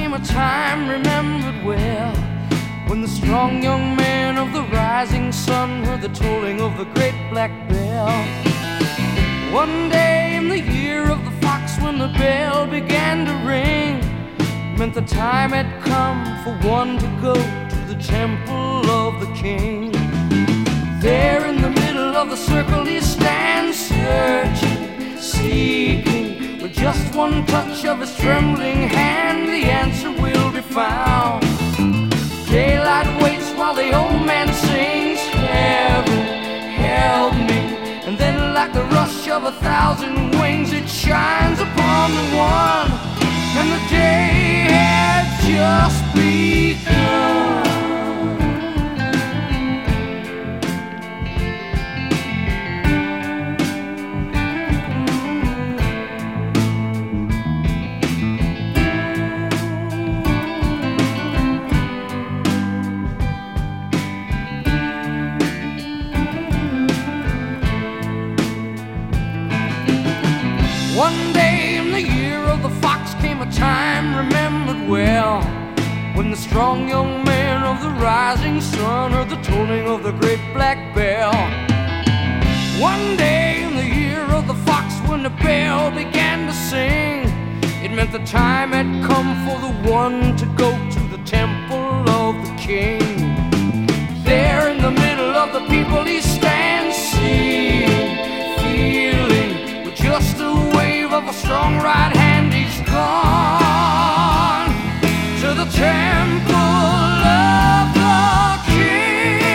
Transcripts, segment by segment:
came a time remembered well, when the strong young man of the rising sun heard the tolling of the great black bell. One day in the year of the fox, when the bell began to ring, meant the time had come for one to go to the temple of the king. There in the middle of the circle he stands, searching, seeking. With just one touch of his trembling hand, the answer will be found. Daylight waits while the old man sings, heaven, help me. And then like the rush of 1,000 wings, it shines upon the one, and the day had just begun. One day in the year of the fox came a time remembered well, when the strong young man of the rising sun heard the tolling of the great black bell. One day in the year of the fox, when the bell began to sing, it meant the time had come for the one to go to the temple of the king. There in the middle of the people he stands, seeing, feeling, with just a wave of a strong right hand, he's gone to the temple of the king.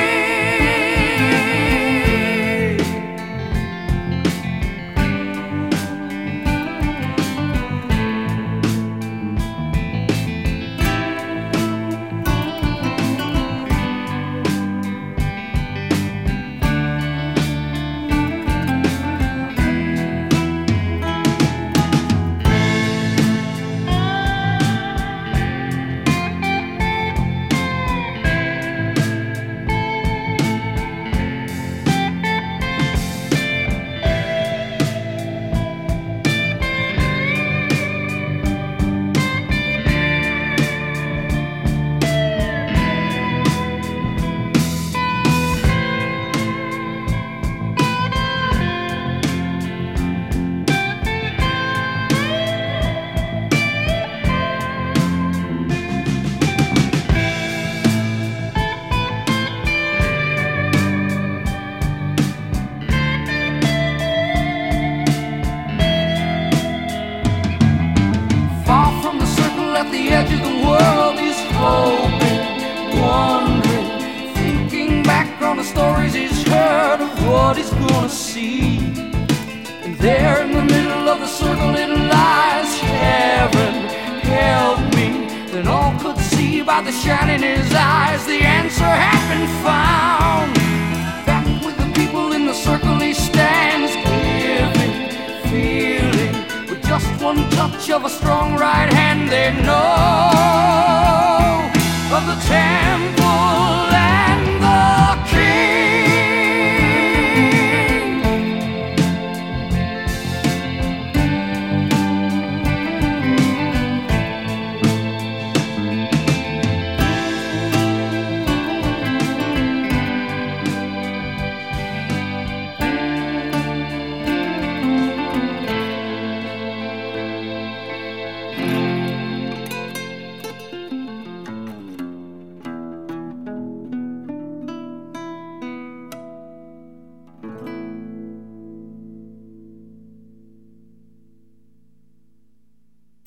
At the edge of the world, he's hoping, wondering, thinking back on the stories he's heard of what he's gonna see. And there in the middle of the circle it lies, heaven, help me. Then all could see by the shine in his eyes, the answer had been found. Back with the people in the circle he stands, giving, feeling. Just one touch of a strong right hand, they know of the temple